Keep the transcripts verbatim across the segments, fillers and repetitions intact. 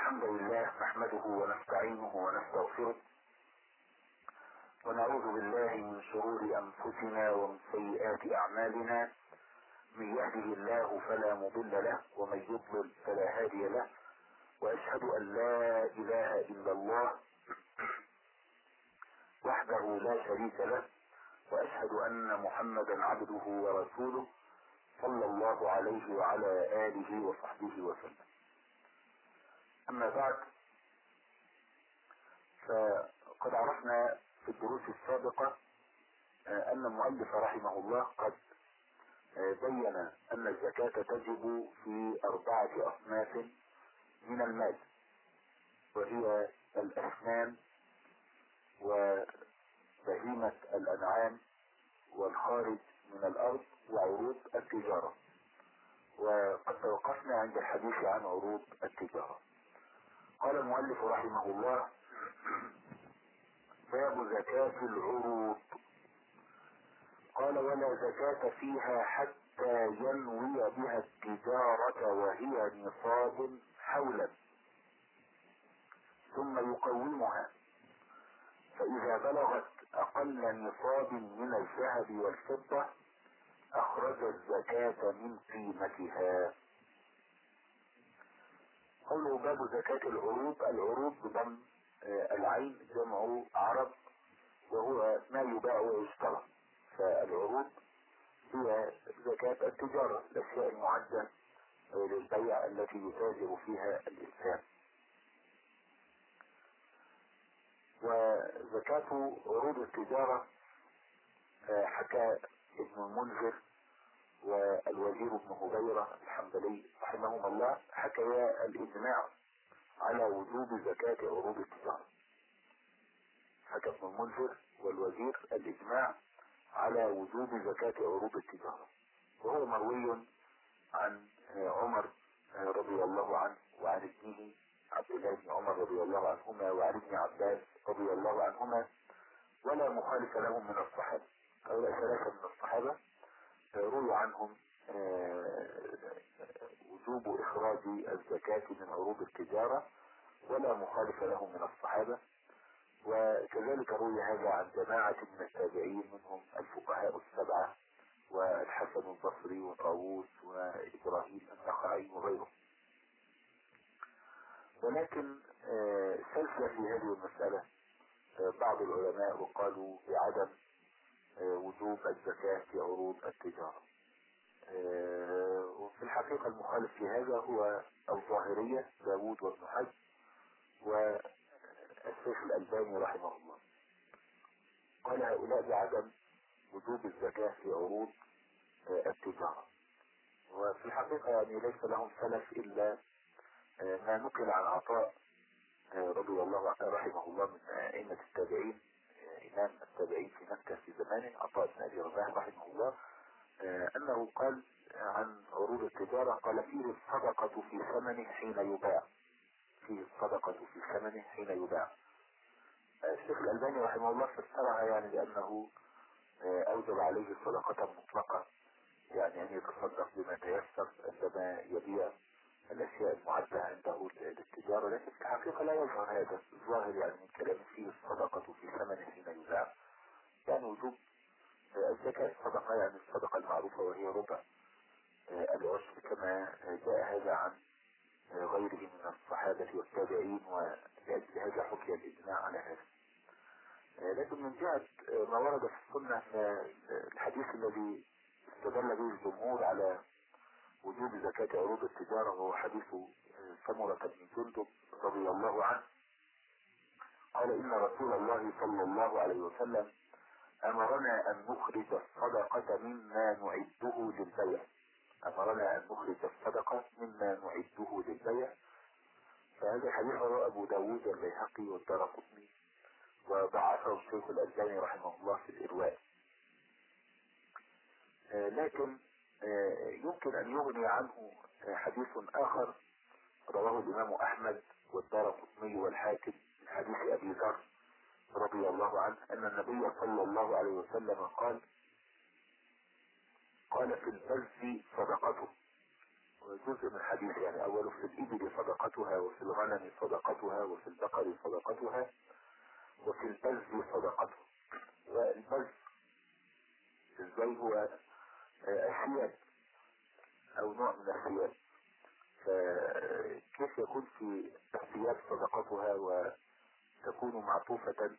الحمد لله نحمده ونستعينه ونستغفره ونعوذ بالله من شرور انفسنا ومن سيئات اعمالنا. من يهده الله فلا مضل له ومن يضلل فلا هادي له، واشهد ان لا اله الا الله وحده لا شريك له، واشهد ان محمدا عبده ورسوله صلى الله عليه وعلى اله وصحبه وسلم. اما بعد، فقد عرفنا في الدروس السابقة ان المؤلف رحمه الله قد بين ان الزكاة تجب في اربعة اصناف من المال، وهي الاسنان وبهيمة الانعام والخارج من الارض وعروض التجارة. وقد توقفنا عند الحديث عن عروض التجارة. قال المؤلف رحمه الله: باب زكاة العروض. قال: ولا زكاة فيها حتى ينوي بها التجارة وهي نصاب حولا، ثم يقومها، فإذا بلغت أقل نصاب من الذهب والفضة أخرج الزكاة من قيمتها. قوله باب زكاة العروض، العروض بضم العين جمع عرض، وهو ما يباع ويشترى. فالعروض هي زكاة التجارة، الأشياء المعدة للبيع التي يتاجر فيها الإنسان. وزكاة عروض التجارة حكى ابن المنذر والوزير ابن هبيرة الحنبلي رحمهما الله حكيا الإجماع على وجوب زكاة عروض التجارة. حكى ابن المنذر والوزير الإجماع على وجوب زكاة عروض التجارة، وهو مروي عن عمر رضي الله عنه وعن ابنه عبد الله بن عمر رضي الله عنهما وعن ابن عباس رضي الله عنهما، ولا مخالف لهم من الصحابة. هؤلاء ثلاثة من الصحابة روي عنهم وجوب إخراج الزكاة من عروض التجارة، ولا مخالف لهم من الصحابة. وكذلك روي هذا عن جماعة من التابعين، منهم الفقهاء السبعة والحسن البصري وطاووس وإبراهيم النخعي وغيرهم. ولكن سلسلة في هذه المسألة بعض العلماء وقالوا بعدم وجوب الزكاة في عروض التجارة. وفي الحقيقة المخالف في هذا هو الظاهرية داود وابن حج والشيخ الألباني رحمه الله. قال هؤلاء بعدم وجوب الزكاة في عروض التجارة. وفي الحقيقة يعني ليس لهم سلف إلا ما نقل عن عطاء رضي الله عنه رحمه الله من أئمة التابعين، إمام التابعين في مكة في زمانه عطاء بن أبي رباح رحمه الله، أنه قال عن عروض التجارة: قال فيه الصدقة في ثمنه حين يباع، فيه الصدقة في ثمنه حين يباع. الشيخ الألباني رحمه الله فسرها يعني لأنه أوجب عليه صدقة مطلقة، يعني أن يتصدق بما تيسر عندما يبيع الأشياء المعدة عنده للتجارة. لكن في الحقيقة لا يظهر هذا الظاهر يعني من كلام فيه الصدقة في ثمنه حين يباع، يعني وجوب الزكاة الصدقة، يعني الصدقة المعروفة وهي ربع العشر، كما جاء هذا عن غيره من الصحابة والتابعين، ولأجل هذا حكي الإجماع على هذا. لكن من جهة ما ورد في السنة، فالحديث الذي استدل به الجمهور على وجوب زكاة عروض التجارة وهو حديث سمرة بن جندب رضي الله عنه. قال: إن رسول الله صلى الله عليه وسلم أمرنا أن نخرج الصدقة مما نعده للبيع. أمرنا أن نخرج الصدقة مما نعده للبيع. فهذا حديث رواه أبو داود والبيهقي والدارقطني، وضعفه الشيخ الألباني رحمه الله في الإرواء. لكن يمكن أن يغني عنه حديث آخر رواه الإمام أحمد والدارقطني والحاكم من حديث أبي ذر رضي الله عنه أن النبي صلى الله عليه وسلم قال: قال في البز صدقته. جزء من حديث يعني أوله في الإبل صدقتها وفي الغنم صدقتها وفي البقر صدقتها وفي البز صدقته. والبز ازاي هو أثياب أو نوع من الثياب، فكيف يكون في الثياب صدقتها وتكون معطوفة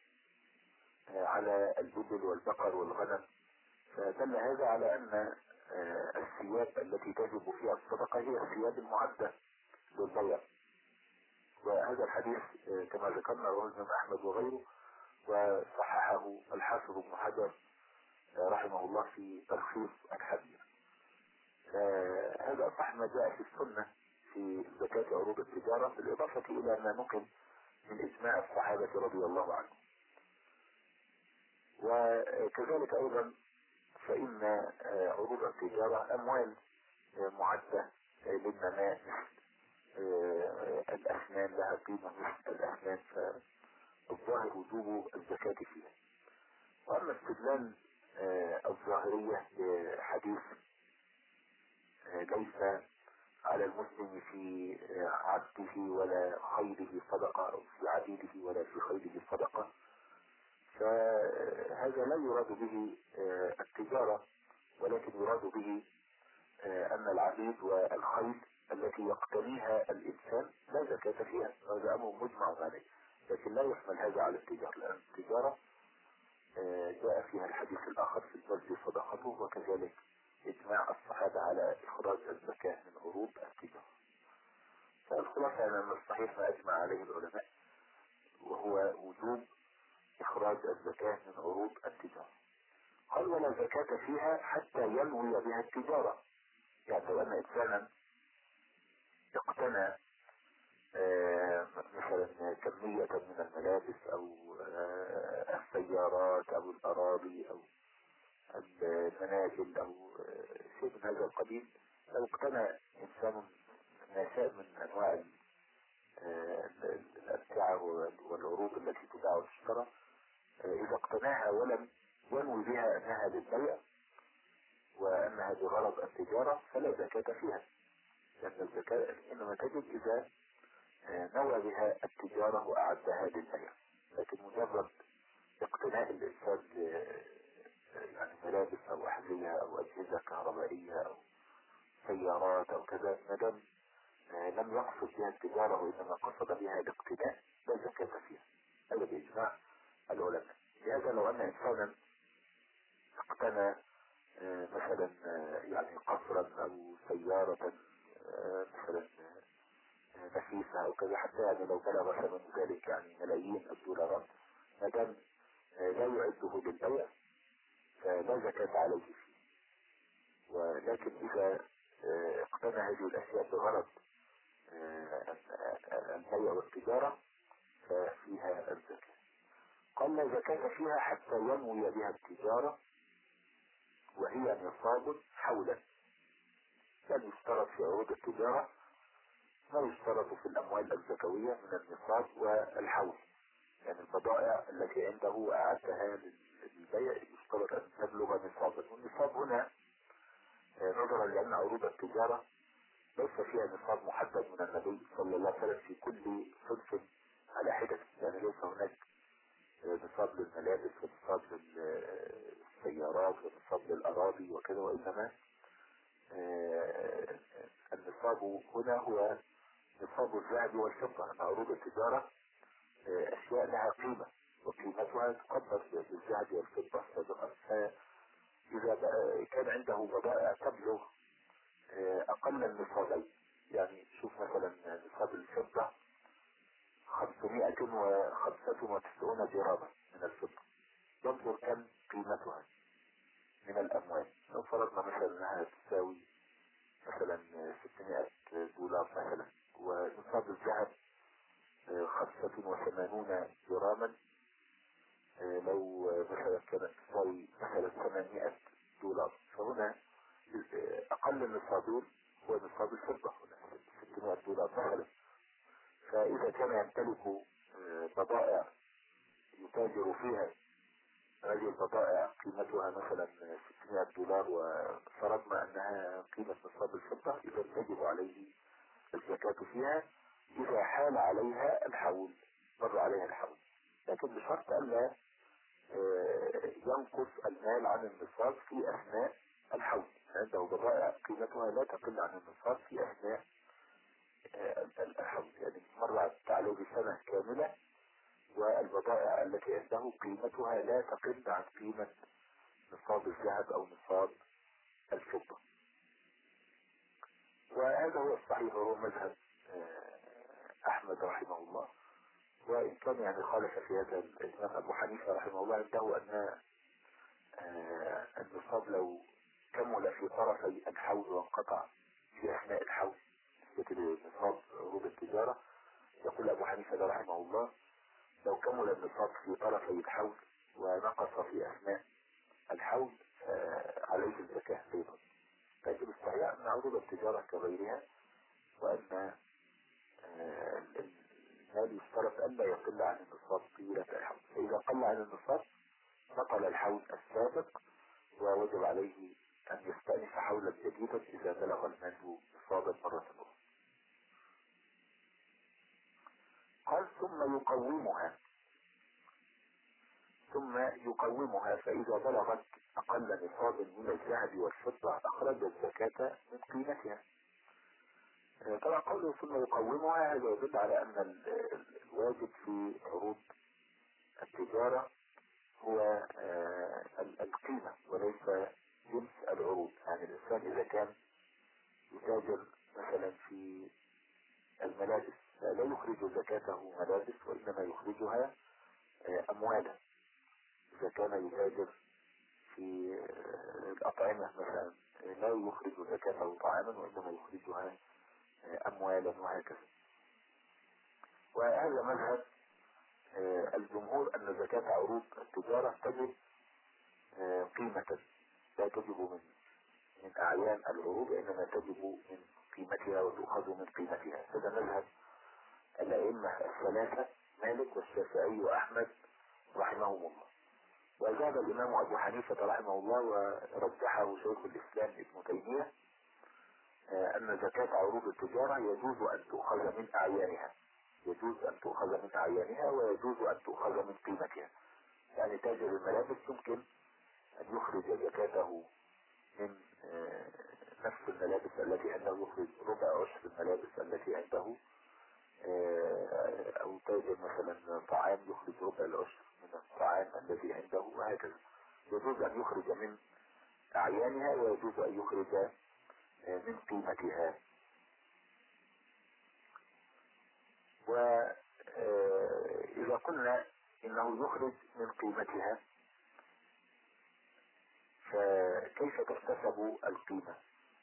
على الإبل والبقر والغنم؟ فدل هذا على أن الثياب التي تجب فيها الصدقة هي الثياب المعدة للبيع. وهذا الحديث كما ذكرنا رواه الإمام أحمد وغيره، وصححه الحافظ ابن حجر رحمه الله في تلخيص الحديث. هذا أصح ما جاء في السنة في زكاة عروض التجارة، بالإضافة إلى ما نقل من إجماع الصحابة رضي الله عنهم. وكذلك أيضا فإن عروض التجارة أموال معدة للنماء، الأثمان لها قيمة مثل الأثمان، فالظاهر وجوب الزكاة فيها. وأما استدلال الظاهرية بحديث ليس على المسلم في عبده ولا خيله صدقة أو في عبيده ولا في خيله صدقة، فهذا لا يراد به التجارة، ولكن يراد به أن العبيد والخيل التي يقتنيها الإنسان لا زكاة فيها، هذا أمر مجمع عليه، لكن لا يحمل هذا على التجارة، لأن التجارة جاء فيها الحديث الآخر في البذل صدقته، وكذلك إجماع الصحابة على إخراج الزكاة من عروض التجارة. فالخلاصة أن الصحيح ما أجمع عليه العلماء وهو وجوب إخراج الزكاة من عروض التجارة. قال ولا زكاة فيها حتى ينوي بها التجارة. يعني لو أن إنسانا اقتنى آه مثلا كمية من الملابس أو آه السيارات أو الأراضي أو المنازل أو آه شيء من هذا القبيل، لو اقتنى إنسان ما شاء من أنواع آه الأمتعة والعروض التي تباع وتشترى، آه إذا اقتناها ولم ينوي بها أنها للبيع وأنها بغرض التجارة فلا زكاة فيها، لأن الزكاة إنما تجب إذا نوى بها التجارة وأعدها للبيع. لكن مجرد اقتناء الإنسان يعني ملابس أو أحذية أو أجهزة كهربائية أو سيارات أو كذا، ما دام لم يقصد بها التجارة وإنما قصد بها الاقتناء لا زكاة فيها، هذا بإجماع العلماء. لهذا لو أن إنسانا اقتنى مثلا يعني قصرا أو سيارة مثلا نفيسة أو كذا، حتى يعني لو بلغ ثمن ذلك يعني ملايين الدولارات، ما دام لا يعده للبيع فلا زكاة عليه فيه. ولكن إذا اقتنى هذه الأشياء بغرض البيع والتجارة ففيها الزكاة. قال لا زكاة فيها حتى ينوي بها التجارة وهي نصاب حولا. يعني يشترط في عروض التجارة ما يشترط في الأموال الزكوية من النصاب والحول، يعني البضائع التي عنده أعدها للبيع يشترط أن تبلغ نصابا. والنصاب هنا نظرا لأن عروض التجارة ليس فيها نصاب محدد من النبي صلى الله عليه وسلم في كل صنف على حدة، يعني ليس هناك نصاب للملابس ونصاب للسيارات ونصاب للأراضي وكذا، وإنما النصاب هنا هو نصاب الذهب والفضة. أن عروض التجارة أشياء لها قيمة وقيمتها تقدر بالذهب والفضة سابقا، فإذا كان عنده بضائع تبلغ أقل النصابين، يعني شوف مثلا نصاب الفضة خمسمائة وخمسة وتسعون جرامًا من الفضة، ينظر كم قيمتها من الأموال. لو فرضنا مثلا أنها تساوي مثلا ستمائة دولار مثلا، ونصاب الذهب خمسة وثمانون جراما، لو مثلا كانت تساوي مثلا ثمانمائة دولار، فهنا أقل النصابين هو نصاب الفضة هنا ستمائة دولار مثلا. فإذا كان يمتلك بضائع يتاجر فيها هذه البضائع قيمتها مثلا ستمائة دولار وفرضنا انها قيمة نصاب الفضة، اذا تجب عليه الزكاة فيها اذا حال عليها الحول، مر عليها الحول، لكن بشرط الا آه، ينقص المال عن النصاب في اثناء الحول. عنده بضائع قيمتها لا تقل عن النصاب في اثناء آه، الحول، يعني مرت عليه سنة كاملة والبضائع التي عنده قيمتها لا تقل عن قيمة نصاب الذهب او نصاب الفضة. وهذا هو الصحيح وهو مذهب آه، احمد رحمه الله، وان كان يعني خالف في هذا الامام ابو حنيفة رحمه الله، عنده ان آه، النصاب لو كمل في طرفي الحول وانقطع في اثناء الحول مثل نصاب عروض التجارة، يقول ابو حنيفة رحمه الله لو كمل النصاب في طرفي الحول ونقص في اثناء الحول آه، عليه الزكاة ايضا. لكن الصحيح ان عروض التجارة كغيرها، وان آه، المال يشترط الا يقل عن النصاب طيلة الحول، فاذا قل عن النصاب بطل الحول السابق ووجب عليه ان يستأنف حولا جديدا اذا بلغ المال نصابا مرة اخرى. قال ثم يقومها ثم يقومها فإذا بلغت أقل نصاب من الذهب والفضة أخرج الزكاة من قيمتها. طبعا قوله ثم يقومها هذا يدل على أن ال- ال- الواجب في عروض التجارة هو آه، ال- القيمة وليس جنس العروض. يعني الإنسان إذا كان يتاجر مثلا في الملابس لا يخرج زكاته ملابس وإنما يخرجها آه، أموالا. إذا كان يتاجر في آه، الأطعمة مثلا آه، لا يخرج زكاته طعاما وإنما يخرجها آه، أموالا وهكذا. وهذا مذهب آه، الجمهور أن زكاة عروض التجارة تجب آه، قيمة، لا تجب من من أعيان العروض، إنما تجب من قيمتها وتؤخذ من قيمتها. هذا مذهب الأئمة الثلاثة مالك والشافعي وأحمد رحمهم الله. وأجاب الإمام أبو حنيفة رحمه الله ورجحه شيخ الإسلام ابن تيمية آه، أن زكاة عروض التجارة يجوز أن تؤخذ من أعيانها، يجوز أن تؤخذ من أعيانها ويجوز أن تؤخذ من قيمتها. يعني تاجر الملابس يمكن أن يخرج زكاته من آه، نفس الملابس التي عنده، يخرج ربع عشر الملابس التي عنده، آه، أو تاجر مثلا طعام يخرج ربع العشر من الطعام الذي عنده وهكذا. يجوز أن يخرج من أعيانها ويجوز أن يخرج آه، من قيمتها. وإذا قلنا إنه يخرج من قيمتها فكيف تحتسب القيمة؟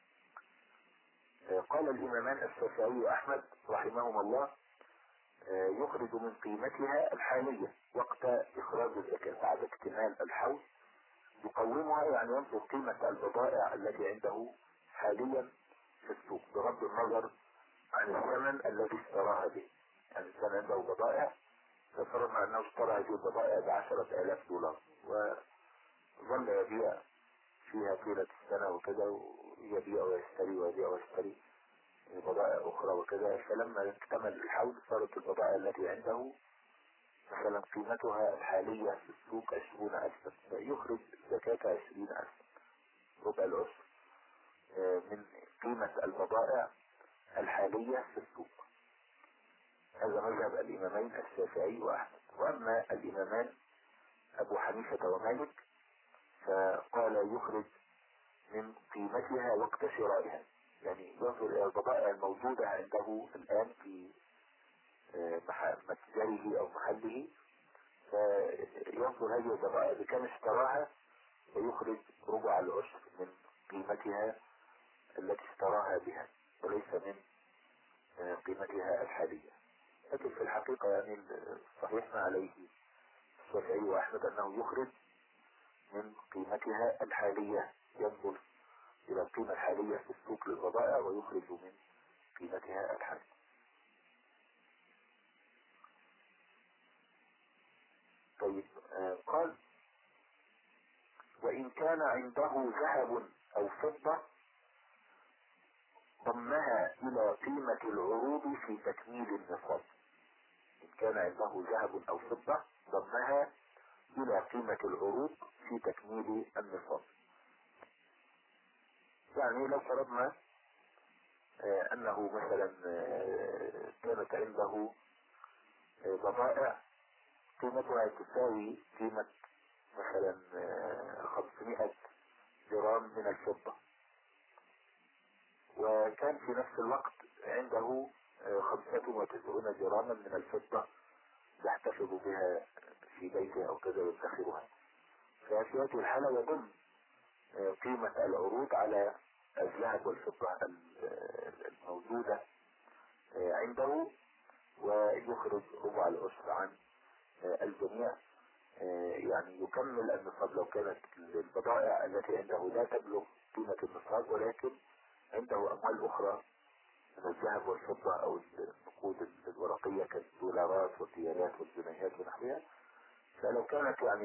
قال الإمامان الشافعي وأحمد رحمهما الله يخرج من قيمتها الحالية وقت إخراج الزكاة بعد اكتمال الحول. يقومها يعني ينظر قيمة البضائع التي عنده حاليا في السوق بغض النظر عن الثمن الذي اشتراها به. يعني كان عنده بضائع ففرضنا أنه اشترى هذه البضائع بعشرة آلاف دولار وظل يبيع فيها طيلة السنة وكذا، ويبيع ويشتري ويبيع ويشتري بضائع أخرى وكذا. فلما اكتمل الحول صارت البضائع التي عنده مثلا قيمتها الحالية في السوق عشرون ألفا، يخرج زكاة عشرين ألفا، ربع العشر من قيمة البضائع الحالية في السوق. هذا مذهب الإمامين الشافعي وأحمد. وأما الإمامان أبو حنيفة ومالك فقال يخرج من قيمتها وقت شرائها، يعني ينظر إلى البضائع الموجودة عنده الآن في متجره أو محله، فينظر هذه البضائع بكم اشتراها ويخرج ربع العشر من قيمتها التي اشتراها بها وليس من قيمتها الحالية. لكن في الحقيقة يعني الصحيح ما عليه الشافعي وأحمد أنه يخرج من قيمتها الحالية، ينظر إلى القيمة الحالية في السوق للبضائع ويخرج من قيمتها الحالية. طيب آه قال وإن كان عنده ذهب أو فضة ضمها إلى قيمة العروض في تكميل النصاب. إن كان عنده ذهب أو فضة ضمها إلى قيمة العروض في تكميل النصاب. يعني لو فرضنا آه أنه مثلا آه كانت عنده آه بضائع قيمتها تساوي قيمة مثلا آه خمسمائة جرام من الفضة، وكان في نفس الوقت عنده آه خمسة وتسعون جراما من الفضة يحتفظ بها في بيته أو كذا يدخرها. ففي هذه الحالة يضم آه قيمة العروض على الذهب والفضة الموجودة آه عنده، ويخرج ربع العشر عن آه الجميع. يعني يكمل النصاب لو كانت البضائع التي عنده لا تبلغ قيمة النصاب، ولكن عنده أموال أخرى من الذهب والفضة أو النقود الورقية كالدولارات والريالات والجنيهات ونحوها. فلو كانت يعني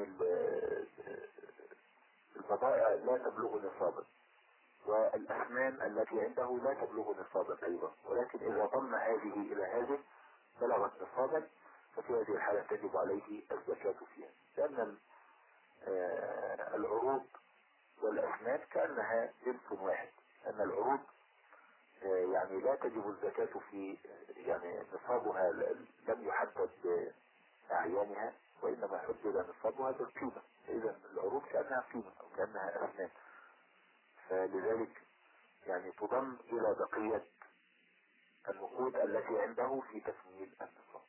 البضائع لا تبلغ نصابا والأثمان التي عنده لا تبلغ نصابا أيضا، ولكن إذا ضم هذه إلى هذه بلغت نصابا، ففي هذه الحالة تجب عليه الزكاة فيها، لأن العروض والأثمان كأنها جنس واحد. أن العروض يعني لا تجب الزكاة في يعني نصابها لم يحدد بأعيانها، وإنما حدد نصابها بالقيمة. إذا العروض كأنها قيمة أو كأنها أثمان، فلذلك يعني تضم إلى بقية النقود التي عنده في تكميل النصاب.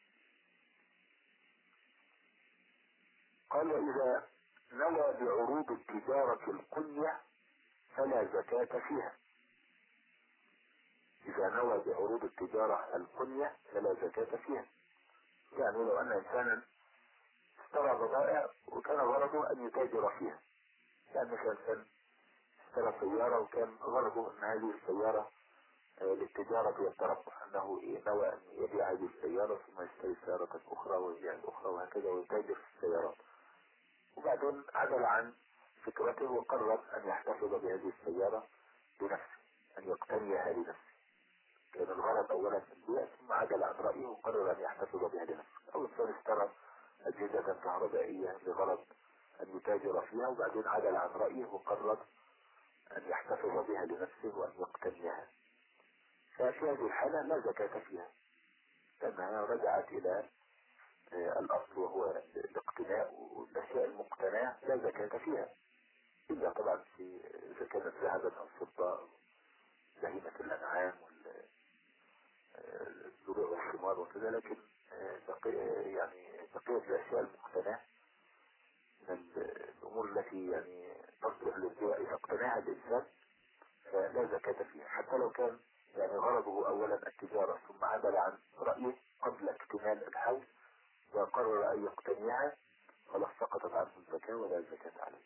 قال: وإذا نوى بعروض التجارة القنية فلا زكاة فيها. إذا نوى بعروض التجارة القنية فلا زكاة فيها. يعني لو أن إنسانا اشترى بضائع وكان غرضه أن يتاجر فيها، يعني مثلا كان اشترى سيارة وكان غرضه أن هذه السيارة للتجارة والتربح، أنه نوى أن يبيع هذه السيارة ثم يشتري سيارة أخرى ويبيع الأخرى وهكذا ويتاجر في السيارات، وبعدين عدل عن فكرته وقرر أن يحتفظ بهذه السيارة بنفسه، أن يقتنيها لنفسه. كان الغرض أولا البيع، ثم عدل عن رأيه وقرر أن يحتفظ بها لنفسه. أو إنسان اشترى أجهزة كهربائية لغرض أن يتاجر فيها، وبعدين عدل عن رأيه وقرر أن يحتفظ بها لنفسه وأن يقتنيها. ففي هذه الحالة لا زكاة فيها، لأنها رجعت إلى الأصل وهو الاقتناء، والأشياء المقتناة لا زكاة فيها، إلا طبعا في إذا كانت ذهبا أو فضة، بهيمة الأنعام والزروع والثمار وكذا. لكن بقية يعني بقية الأشياء المقتناة من الأمور التي يعني تصلح للبيع إذا اقتناها الإنسان فلا زكاة فيها، حتى لو كان يعني غرضه أولا التجارة ثم عدل عن رأيه قبل اكتمال الحول وقرر أن يقتنيها، خلاص سقطت عنه الزكاة ولا زكاة عليه.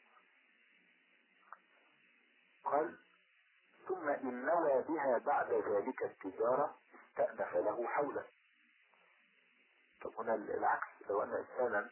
قال: ثم إن نوى بها بعد ذلك التجارة استأنف له حولا. طب هنا العكس، لو أن إنسانا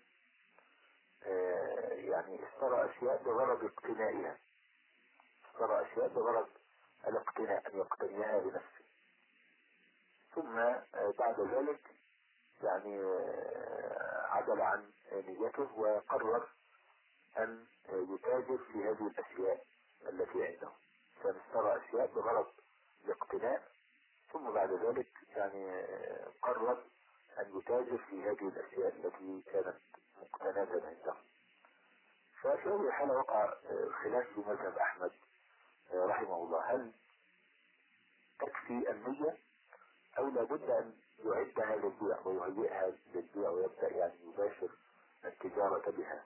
آه يعني اشترى أشياء بغرض اقتنائها، اشترى أشياء بغرض الاقتناء أن يقتنيها لنفسه، ثم آه بعد ذلك يعني آه عدل عن نيته وقرر أن يتاجر في هذه الأشياء التي عنده. كان اشترى أشياء بغرض الاقتناء، ثم بعد ذلك يعني قرر أن يتاجر في هذه الأشياء التي كانت مقتناة عنده. ففي هذه الحالة وقع خلاف في مذهب أحمد رحمه الله: هل تكفي النية أو لابد أن يعدها للبيع ويهيئها للبيع ويبدأ يعني يباشر التجارة بها؟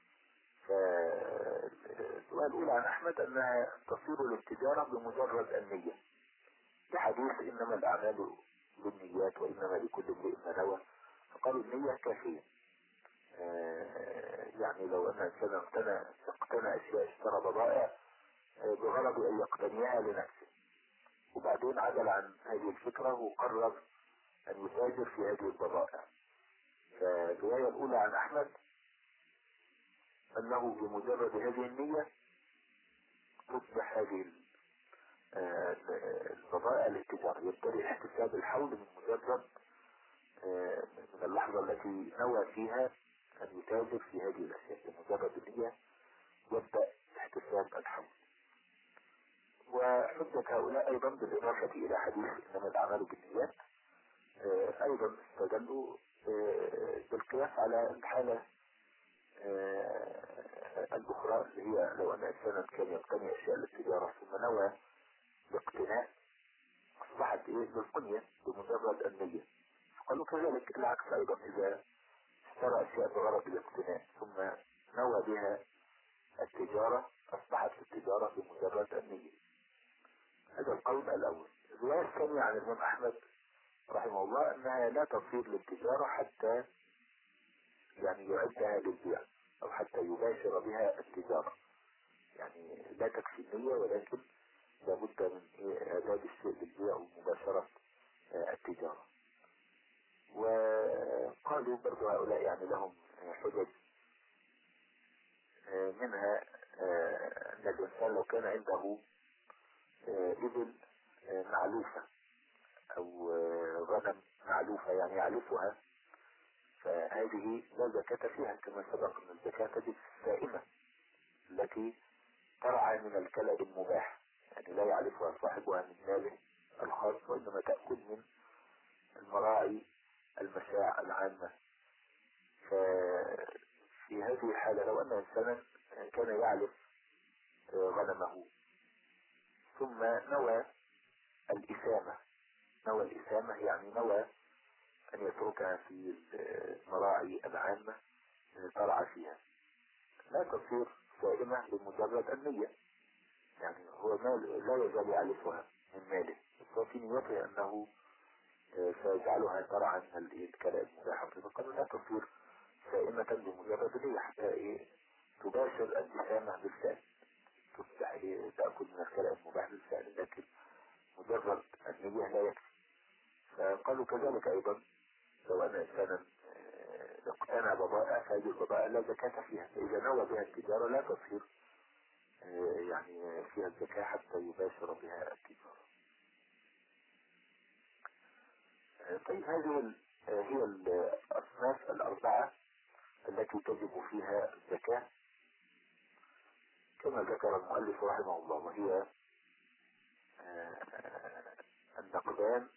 فالسؤال الأولى عن أحمد أنها تصير للتجارة بمجرد النية، بحديث إنما الأعمال بالنيات وإنما لكل امرئ ما نوى، فقالوا النية كافية. يعني لو أن إنسان اقتنى اقتنى أشياء، اشترى بضائع بغرض أن يقتنيها لنفسه، وبعدين عدل عن هذه الفكرة وقرر أن يتاجر في هذه البضائع. فالرواية الأولى عن أحمد أنه بمجرد هذه النية تصبح هذه آه، البضائع للتجارة، يبتدئ احتساب الحول من مجرد آه، من اللحظة التي نوى فيها أن يتاجر في هذه الأشياء، بمجرد النية يبدأ احتساب الحول. وحجة هؤلاء أيضا بالإضافة إلى حديث إنما الأعمال بالنيات آه، أيضا استدلوا آه، بالقياس على الحالة آه، الأخرى اللي هي لو أن إنسانا كان يقتني أشياء للتجارة ثم نوى باقتناء، أصبحت إيه بالقنية بمجرد النية. قالوا كذلك العكس أيضا، إذا اشترى أشياء بغرض الاقتناء ثم نوى بها التجارة أصبحت التجارة بمجرد النية. هذا القول الأول. الرواية الثانية عن الإمام أحمد رحمه الله أنها لا تصير للتجارة حتى يعني يعدها للبيع أو حتى يباشر بها التجارة، يعني لا تكفي النية ولكن لابد من إعداد الشيء للبيع ومباشرة آه، التجارة. وقالوا برضو هؤلاء يعني لهم آه، حجج آه، منها آه، أن الإنسان لو كان عنده آه، إبل آه، معلوفة أو آه، غنم معلوفة يعني يعلفها، فهذه لا زكاة فيها كما سبق أن الزكاة تجب في السائمة التي ترعى من الكلب المباح، يعني لا يعرفها صاحبها من ماله الخاص وإنما تأكل من المراعي المشاع العامة. ففي هذه الحالة لو أن إنسانا كان يعلف غنمه ثم نوى الإسامة، نوى الإسامة يعني نوى أن يتركها في المراعي العامة ترعى فيها، لا تصير سائمة بمجرد النية، يعني هو مال لا يزال يعلفها من ماله، بس في نيته أنه سيجعلها ترعى من الكلام المباح، فقالوا لا تصير سائمة بمجرد النية حتى إيه تباشر الإسامة بالفعل، تصبح إيه تأكل من الكلام المباح بالفعل، لكن مجرد النية لا يكفي. فقالوا كذلك أيضا لو أن إنسانا اقتنى بضائع فهذه البضائع لا زكاة فيها، فإذا نوى بها التجارة لا تصير يعني فيها الزكاة حتى يباشر بها التجارة. طيب هذه هي الأصناف الأربعة التي تجب فيها الزكاة كما ذكر المؤلف رحمه الله، وهي النقدان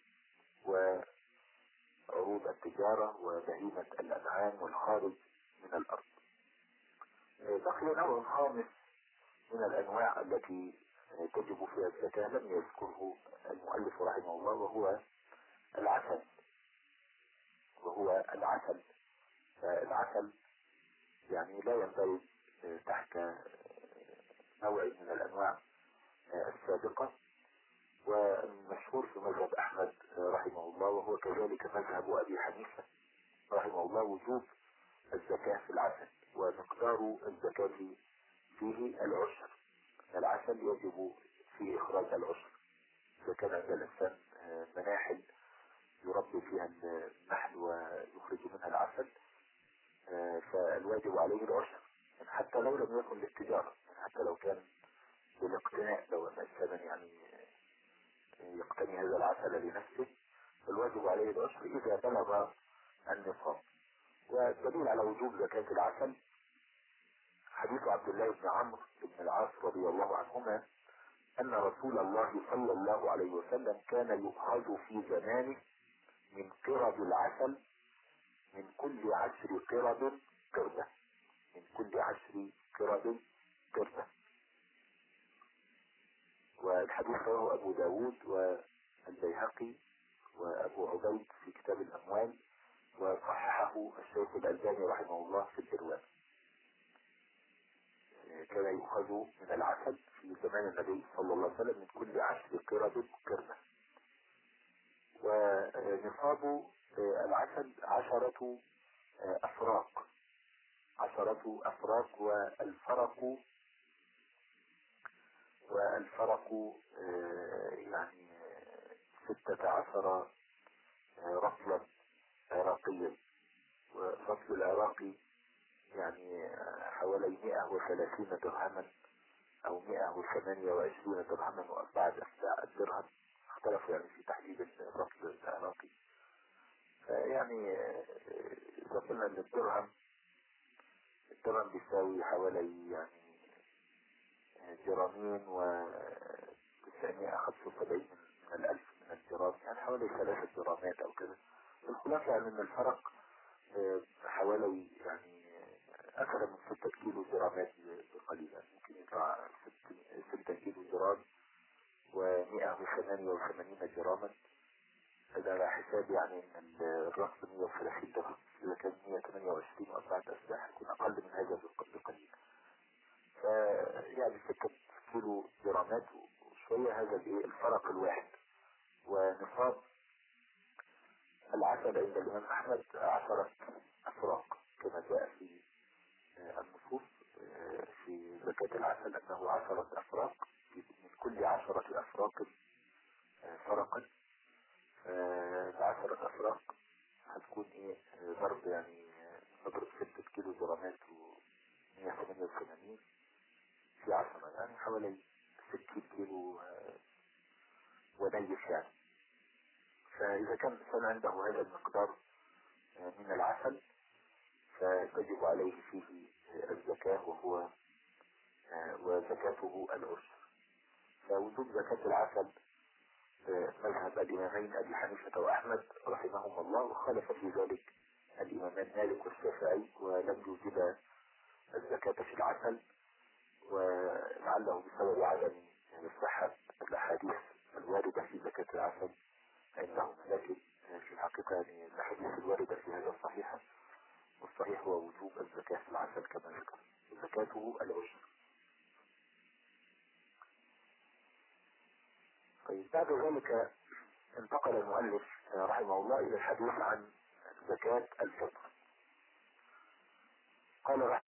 وعروض التجارة وبهيمة الأنعام والخارج من الأرض. بقي نوع خامس من الأنواع التي تجب فيها الزكاة لم يذكره المؤلف رحمه الله، وهو العسل وهو العسل فالعسل يعني لا يندرج تحت نوع من الأنواع السابقة، والمشهور في مذهب أحمد رحمه الله وهو كذلك مذهب أبي حنيفة رحمه الله وجوب الزكاة في العسل، ومقدار الزكاة فيه العشر، العسل يجب في إخراج العشر. إذا كان عند الإنسان مناحل يربي فيها النحل ويخرج منها العسل فالواجب عليه العشر، حتى لو لم يكن للتجارة، حتى لو كان بالاقتناء، لو أن إنسانا يعني يقتني هذا العسل لنفسه فالواجب عليه العشر إذا بلغ النصاب. والدليل على وجوب زكاة العسل حديث عبد الله بن عمرو بن العاص رضي الله عنهما أن رسول الله صلى الله عليه وسلم كان يؤخذ في زمانه من قرب العسل من كل عشر قرب قربة، من كل عشر قرب قربة. والحديث رواه أبو داود والبيهقي وأبو عبيد في كتاب الأموال، وصححه الشيخ الألباني رحمه الله في الإرواء. كان يؤخذ من العسل في زمان النبي صلى الله عليه وسلم من كل عشر قرب قربة، ونصاب العسل عشرة أفراق، عشرة أفراق، والفرق والفرق يعني ستة عشر رطلا عراقيا، والرطل العراقي يعني حوالي مئة وثلاثين درهما او مئة وثمانية وعشرين درهما واربعة اجزاء الدرهم، اختلفوا يعني في تحديد الرطل العراقي. فيعني اذا قلنا ان الدرهم الدرهم بيساوي حوالي يعني جرامين وتسعمائة وخمسة وسبعين من الألف من الجرام، يعني حوالي ثلاثة جرامات أو كذا. الخلاصة يعني إن الفرق حوالي يعني أكثر من ستة كيلو جرامات بقليلا، ممكن يطلع ستة كيلو جرام ومئة وثمانية وثمانين جراما. هذا على حساب يعني ان الرأس مئة وثلاثين درهم، اذا كان مئة وثمانية وعشرين واربعة اسلاح يكون اقل من هذا بقليل. فيعني ستة كيلو جرامات وشوية، هذا الايه الفرق الواحد. ونصاب العسل عند الامام احمد عشرة افراق كما جاء في النصوص في زكاة العسل انه عشرة افراق، من كل عشرة افراق فرقا. بعشرة افراق هتكون ايه ضرب يعني نضرب ستة كيلو جرامات و مئة وثمانية وثمانين في عشرة، يعني حوالي ستين كيلو ونيف يعني. فاذا كان الانسان عنده هذا المقدار من العسل فتجب عليه فيه الزكاة، وهو وزكاته العشر. فوجوب زكاة العسل مذهب الإمامين أبي حنيفة وأحمد رحمهم الله، وخالف في ذلك الإمامان مالك والشافعي ولم يوجب الزكاة في العسل، ولعله بسبب عدم صحة الأحاديث الواردة في زكاة العسل عندهم. لكن في الحقيقة يعني الأحاديث الواردة في هذا صحيحة، والصحيح هو وجوب الزكاة في العسل كما ذكر، زكاته العشر. طيب بعد ذلك انتقل المؤلف رحمه الله إلى الحديث عن زكاة الفطر. قال